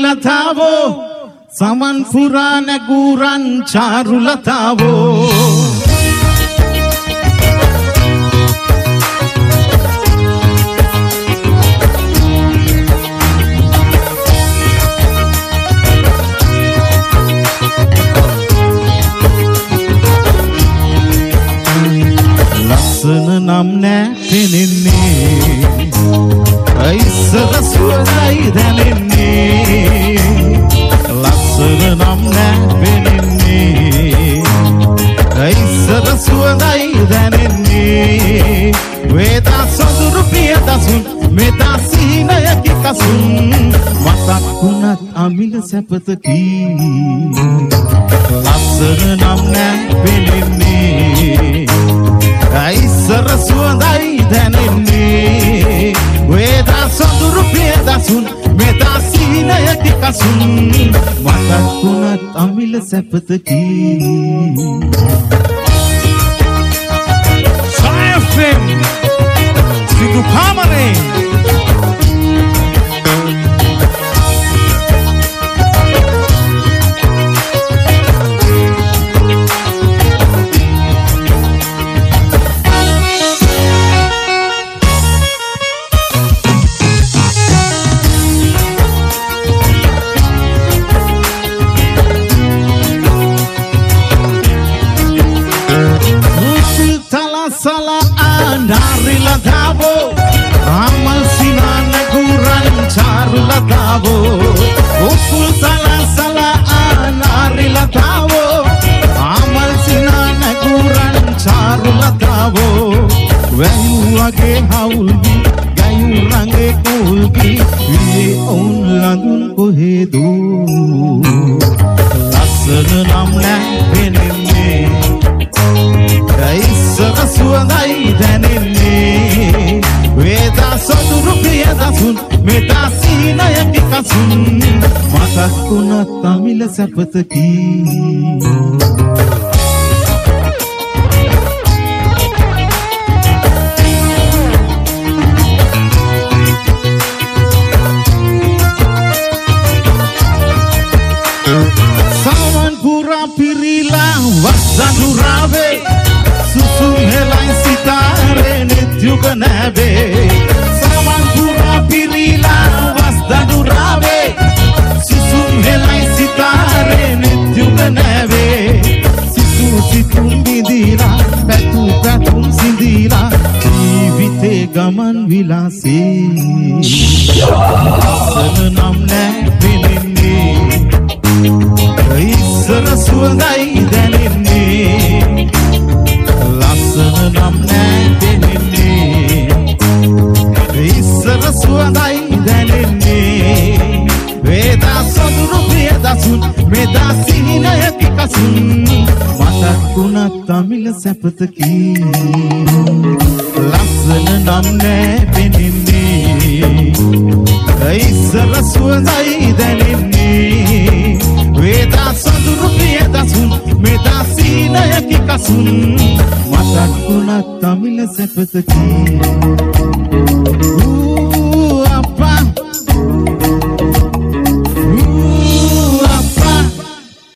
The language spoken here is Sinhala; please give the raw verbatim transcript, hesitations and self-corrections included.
ලතාවෝ සමන් පුරා නැගුරන් චාරු ලතාවෝ ලස්සන නම් නෑ පෙනෙන්නේ අයිසර සුවඳයි දැනෙන්නේ ලස්සන නම් නෑ පෙනෙන්නේ අයිසර සුවඳයි දැනෙන්නේ වේදා සොඳුරු ප්‍රිය දසුන් මෙදා සිහිනයකි කසුන් මතක් වුණත් අමිල සැපතකි ලස්සන නම් නෑ පෙනෙන්නේ අයිසර සුවඳයි දැනෙන්නේ වේදා සොඳුරු ප්‍රිය දසුන් මෙදා සිහිනයකි කසුන් මතක් වුණත් අමිල සැපතකි සායෆෙම් සිදු කාමරේ amal sinana guran charu latavo ukul sala sala anari latavo amal sinana guran charu latavo wayu age haulgi gayu range kulgi wiye on ladun kohedu lasana nam na penenne aisara suwandai danenne වේදා සොඳුරු ප්‍රිය දසුන් මෙදා සිහිනයකි කසුන් මතක් වුණත් අමිල සැපතකි සමන් පුරා පිරිලා වස්සඳු රාවේ සුසුම් හෙලයි සිතාරේ නිත්‍යුග නැවේ සමන් පුරා පිරිලා වස්සඳු රාවේ සුසුම් හෙලයි සිතාරේ නිත්‍යුග නැවේ සිතු සිතුම් බිඳිලා පැතු පැතුම් සිඳිලා ජීවිතේ ගමන් විලාසේ ලස්සන නම් නෑ පෙනෙන්නේ ඉස්සර සුවඳයි දැනෙන්නේ ලස්සන නම් නෑ පෙනෙන්නේ ඉස්සර සුවඳයි දැනෙන්නේ වේදා සොඳුරු ප්‍රිය දසුන් මෙදා සිහිනයකි කසුන් මතක් වුණත් අමිල සැපතකි ලස්සන නම් නෑ පෙනෙන්නේ ඉස්සර සුවඳයි දැනෙන්නේ වේදා සොඳුරු ප්‍රිය දසුන් මෙදා සිහිනයකි කසුන් මතක් වුණත් අමිල සැපතකි